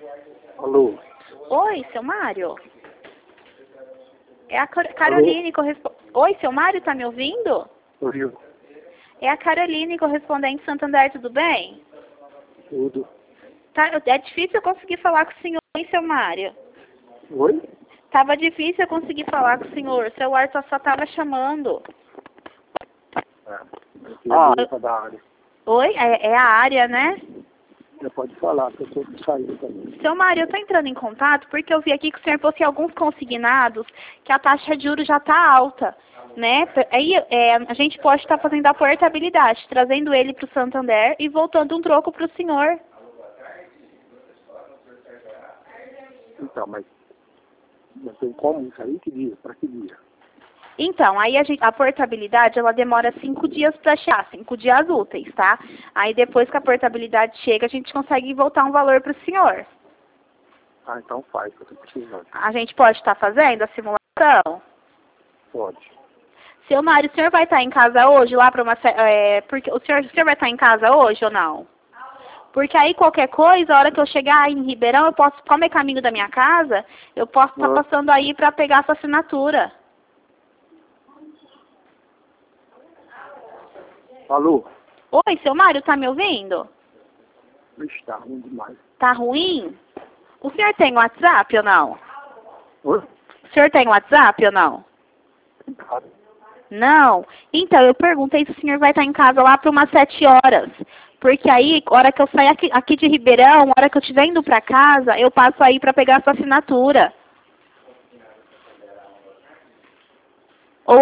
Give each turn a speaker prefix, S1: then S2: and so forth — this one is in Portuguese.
S1: Alô?
S2: Oi, seu Mário? É a Caroline correspondente. Oi, seu Mário, tá me ouvindo?
S1: Ouviu?
S2: É a Caroline correspondente Santander, tudo bem?
S1: Tudo.
S2: Tá, é difícil eu conseguir falar com o senhor, hein, seu Mário?
S1: Oi?
S2: Tava difícil eu conseguir falar com o senhor. O celular só tava chamando. Ó,
S1: Da área.
S2: oi? É a área, né?
S1: Você pode falar, que eu estou saindo também.
S2: Seu Mário, eu tô entrando em contato porque eu vi aqui que o senhor fosse alguns consignados que a taxa de juros já tá alta, né? Aí a gente pode estar fazendo a portabilidade, trazendo ele para o Santander e voltando um troco para o senhor.
S1: Então, mas tem como isso aí? Que dia? Para que dia?
S2: Então, aí a portabilidade, ela demora 5 dias para chegar, 5 dias úteis, tá? Aí depois que a portabilidade chega, a gente consegue voltar um valor para o senhor.
S1: Ah, então faz, que eu estou precisando.
S2: A gente pode estar fazendo a simulação?
S1: Pode.
S2: Seu Mário, o senhor vai estar em casa hoje lá para uma... porque o senhor vai estar em casa hoje ou não? Porque aí qualquer coisa, a hora que eu chegar em Ribeirão, eu posso, como é caminho da minha casa, eu posso estar passando aí para pegar a sua assinatura.
S1: Alô?
S2: Oi, seu Mário, tá me ouvindo?
S1: Está ruim demais.
S2: Tá ruim? O senhor tem WhatsApp ou não?
S1: Oi?
S2: O senhor tem WhatsApp ou não?
S1: Claro.
S2: Não? Então, eu perguntei se o senhor vai estar em casa lá para umas 7 horas. Porque aí, a hora que eu sair aqui de Ribeirão, a hora que eu estiver indo para casa, eu passo aí para pegar a sua assinatura.